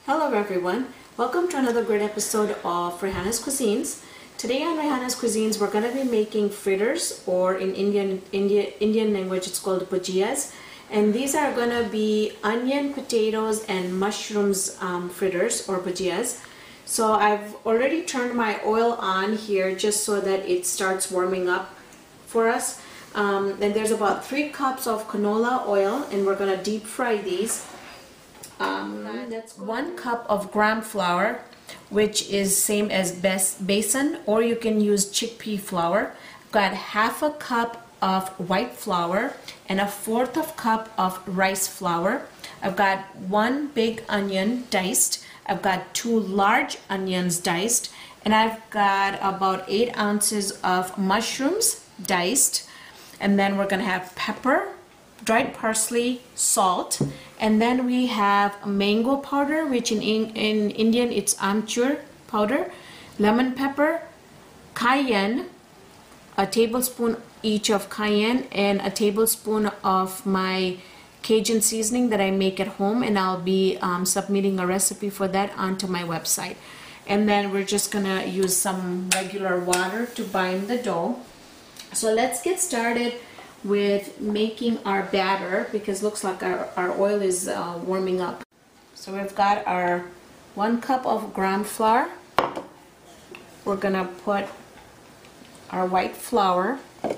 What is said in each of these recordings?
Hello everyone, welcome to another great episode of Rehana's Cuisines. Today on Rehana's Cuisines we're going to be making fritters, or in Indian language it's called bhujiyas, and these are going to be onion, potatoes and mushrooms fritters or bhujiyas. So I've already turned my oil on here just so that it starts warming up for us. And there's about 3 cups of canola oil and we're going to deep fry these. That's 1 cup of gram flour, which is same as besan, or you can use chickpea flour. I've got half a cup of white flour and a 1/4 of cup of rice flour. I've got 1 big onion diced. I've got 2 large onions diced, and I've got about 8 ounces of mushrooms diced. And then we're going to have pepper, dried parsley, salt, and then we have mango powder, which in Indian it's amchur powder, lemon pepper, cayenne, a tablespoon each of cayenne, and a tablespoon of my Cajun seasoning that I make at home, and I'll be submitting a recipe for that onto my website. And then we're just gonna use some regular water to bind the dough. So let's get started with making our batter, because looks like our oil is warming up. So we've got our 1 cup of gram flour. We're gonna put our white flour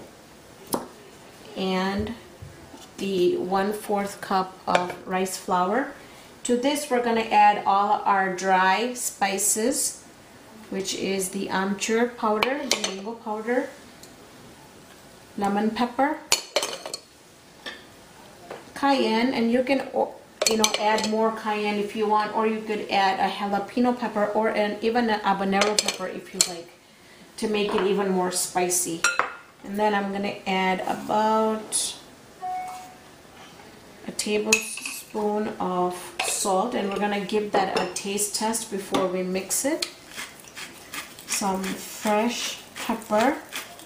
and the 1/4 cup of rice flour. To this we're gonna add all our dry spices, which is the amchur powder, the mango powder, lemon pepper, cayenne, and you can add more cayenne if you want, or you could add a jalapeno pepper or even an habanero pepper if you like, to make it even more spicy. And then I'm going to add about a tablespoon of salt, and we're going to give that a taste test before we mix it. Some fresh pepper.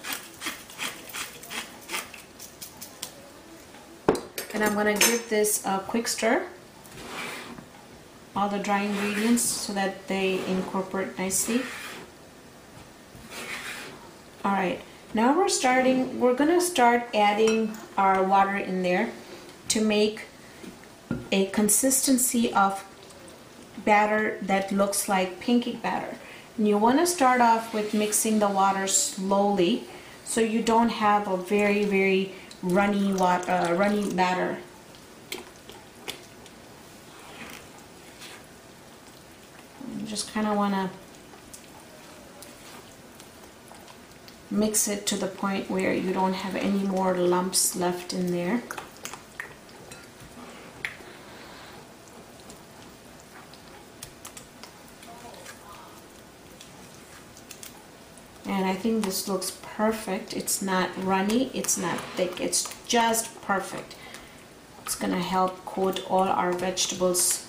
And I'm going to give this a quick stir, all the dry ingredients, so that they incorporate nicely. Alright, now we're going to start adding our water in there to make a consistency of batter that looks like pancake batter. And you want to start off with mixing the water slowly so you don't have a very runny batter. You just kind of want to mix it to the point where you don't have any more lumps left in there. And I think this looks perfect. It's not runny, it's not thick, it's just perfect. It's gonna help coat all our vegetables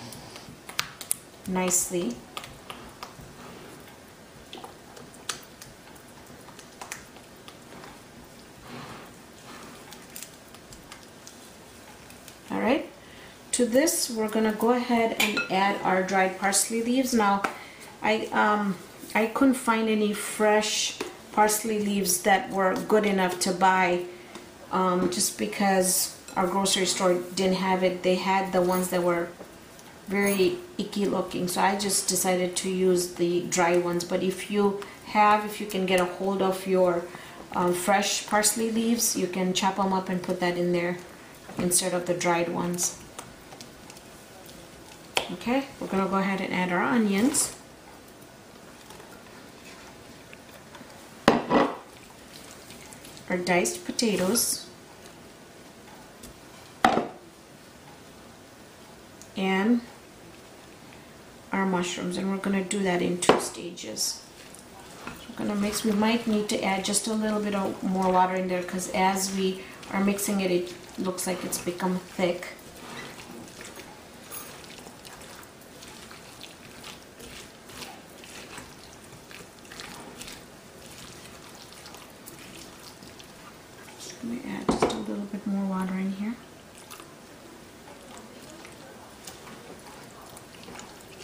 nicely. Alright, to this we're gonna go ahead and add our dried parsley leaves. Now I couldn't find any fresh parsley leaves that were good enough to buy, just because our grocery store didn't have it. They had the ones that were very icky looking, so I just decided to use the dry ones. But if you can get a hold of your fresh parsley leaves, you can chop them up and put that in there instead of the dried ones. Okay, we're gonna go ahead and add our onions. Our diced potatoes, and our mushrooms, and we're going to do that in 2 stages. So we're going to mix. We might need to add just a little bit of more water in there, because as we are mixing it, it looks like it's become thick. Let me add just a little bit more water in here.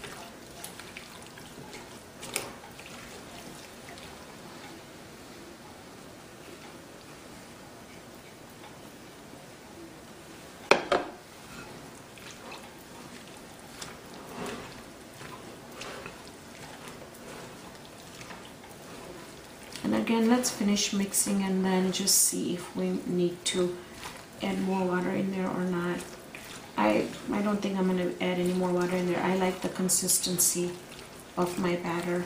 again, let's finish mixing and then just see if we need to add more water in there or not. I don't think I'm going to add any more water in there. I like the consistency of my batter.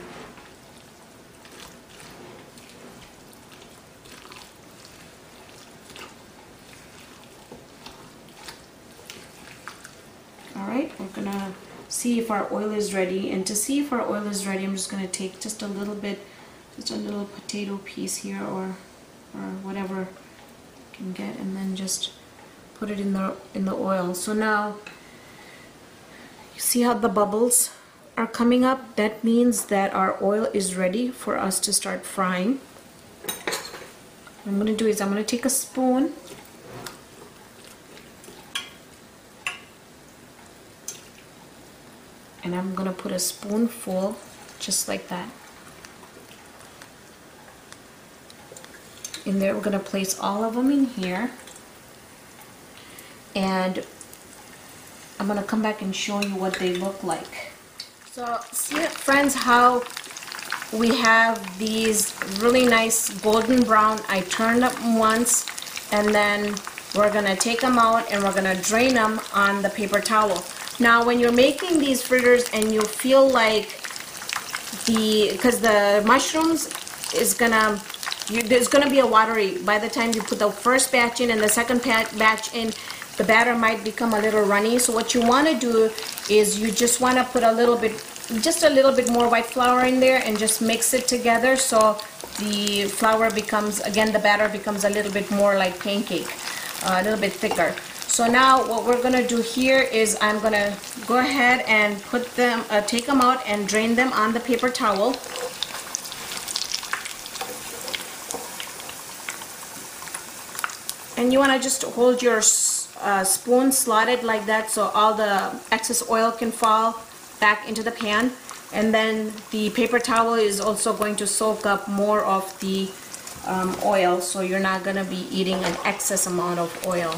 Alright, we're going to see if our oil is ready. And to see if our oil is ready, I'm just going to take just a little bit, just a little potato piece here or whatever I can get, and then just put it in the oil. So now you see how the bubbles are coming up? That means that our oil is ready for us to start frying. What I'm going to do is I'm going to take a spoon and I'm going to put a spoonful just like that in there. We're going to place all of them in here, and I'm going to come back and show you what they look like. So see, friends, how we have these really nice golden brown. I turned up once, and then we're going to take them out and we're going to drain them on the paper towel. Now when you're making these fritters and you feel like because the mushrooms is gonna, there's gonna be a watery by the time you put the first batch in and the second batch in, the batter might become a little runny. So what you want to do is you just want to put a little bit, just a little bit more white flour in there and just mix it together so the flour becomes, again, the batter becomes a little bit more like pancake, a little bit thicker. So now what we're going to do here is I'm going to go ahead and put them, take them out and drain them on the paper towel. And you want to just hold your spoon slotted like that so all the excess oil can fall back into the pan. And then the paper towel is also going to soak up more of the oil, so you're not going to be eating an excess amount of oil.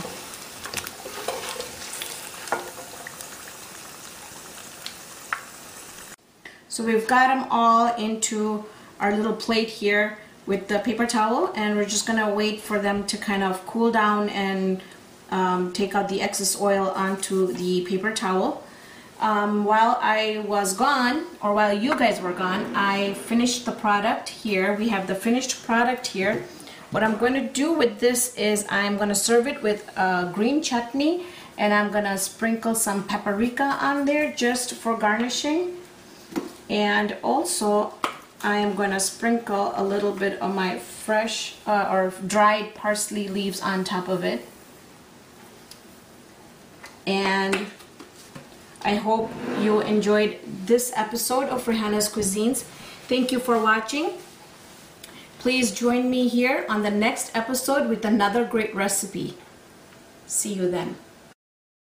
So we've got them all into our little plate here with the paper towel, and we're just gonna wait for them to kind of cool down and take out the excess oil onto the paper towel. While I was gone, or while you guys were gone, I finished the product here. We have the finished product here. What I'm going to do with this is I'm going to serve it with green chutney, and I'm going to sprinkle some paprika on there just for garnishing. And also I am going to sprinkle a little bit of my fresh or dried parsley leaves on top of it. And I hope you enjoyed this episode of Rehana's Cuisines. Thank you for watching. Please join me here on the next episode with another great recipe. See you then.